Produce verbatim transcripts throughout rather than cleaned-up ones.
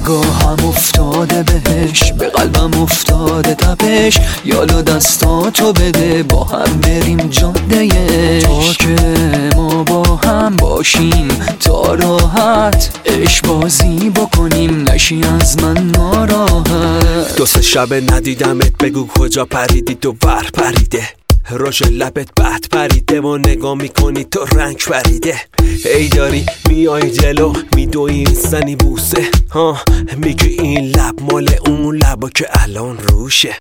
نگاهم افتاده بهش، به قلبم افتاده تپش. یالا دستاتو بده با هم بریم جاده تا که ما با هم باشیم تا راحت عشق بازی بکنیم، نشی از من ناراحت. دو سه شب ندیدمت، بگو کجا پریدی تو ور پریده، روش لبت بد پریده و نگاه میکنی تو رنگ پریده. ای داری میای جلو میدوی زنی بوسه، ها میگی این لب مال اون لبا که الان روشه.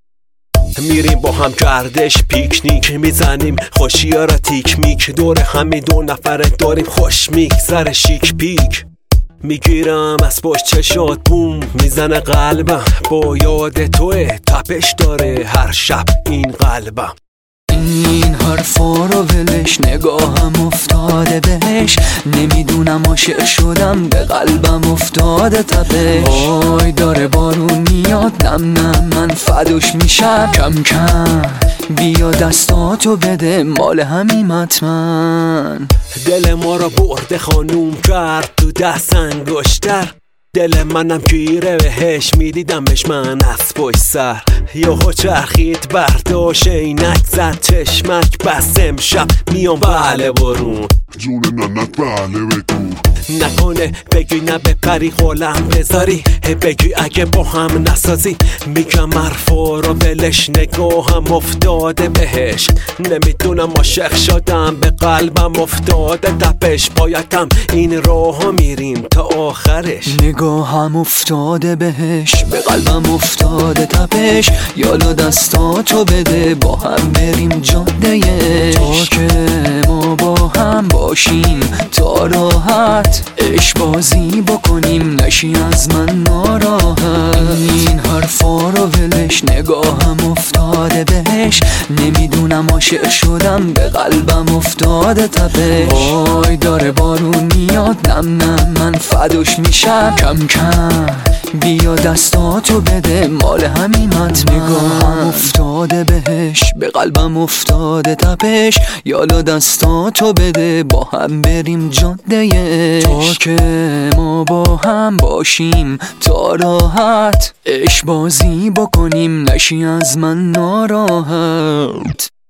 میریم با هم گردش پیکنیک میزنیم، خوشیا را تیک میک، دور همی دو نفره داریم خوش میگذره شیک پیک. میگیرم از پشت چشات بوم میزنه قلبم، با یاد توه تپش داره هر شب این قلبم. این حرفا رو ولش، نگاهم افتاده بهش. نمیدونم عاشق شدم، به قلبم افتاده تپش. وای داره بارون میاد، نم نم من فداش میشم. کم کم بیا دستاتو بده، مال همیم حتمن. دل ما را برده خانوم کرد تو دست انگشتر، دل منم گیره بهش میدیدمش من از پشت سر. یهو چرخید برداشت عینک زد چشمک، بس امشب میام بله برون جون ننت بله بگو. نکنه بگی نه بپری خولم بذاری، بگی اگه با هم نسازی. میگم حرفا رو ولش، نگاهم افتاده بهش. نمیدونم عاشق شدم، به قلبم افتاده تپش. بایدم این راه میریم تا آخرش. نگاهم افتاده بهش، به قلبم افتاده تپش. یالا دستاتو بده با هم بریم جاده تا که ما با هم باشیم تا راحت عشق بازی بکنیم، نشی از من ناراحت. این حرفا رو ولش، نگاهم افتاده بهش. نمیدونم عاشق شدم، به قلبم افتاده تپش. وای داره بارون میاد، نم نم من فداش میشم. کم کم بیا دستاتو بده، مال همین حتمن. نگاهم افتاده بهش، به قلبم افتاده تپش. یالا دستاتو بده با هم بریم جاده تا که ما با هم باشیم تا راحت عشق بازی بکنیم، نشی از من ناراحت.